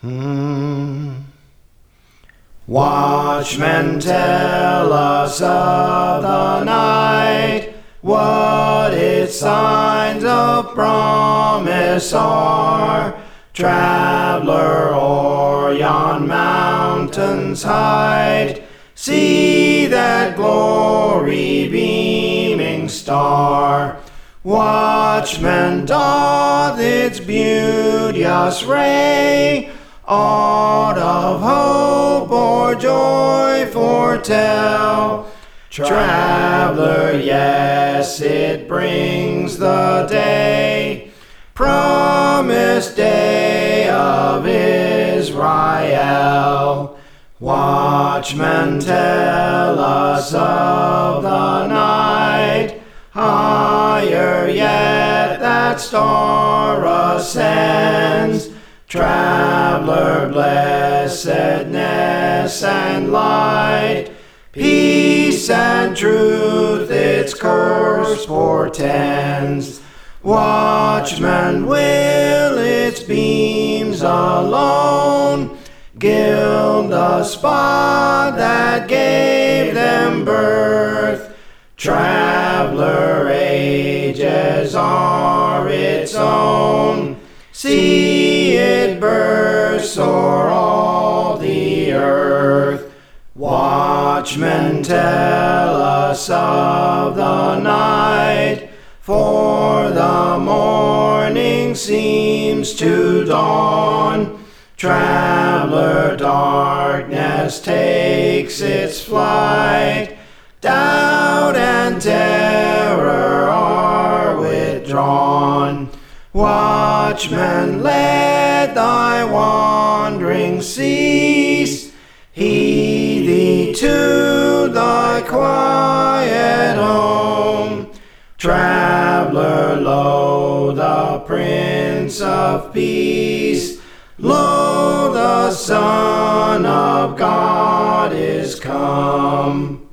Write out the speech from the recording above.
Watchmen tell us of the night, what its signs of promise are. Traveler, o'er yon mountain's height, see that glory beaming star. Watchman, doth its beauteous ray aught of hope or joy foretell? Traveler, yes, it brings the day, promised day of Israel. Watchmen, tell us of the night, higher yet that star ascends. Traveler, blessedness and light, peace and truth its course portends. Watchman, will its beams alone gild the spot that gave them birth? Traveler, ages are its own, see it burst o'er all the earth. Watchmen, tell us of the night, for the morning seems to dawn. Traveler, darkness takes its flight, doubt and terror are withdrawn. Watchman, let thy wandering cease, heed thee to thy quiet home. Traveler, lo, the Prince of Peace, lo, the Son of God is come.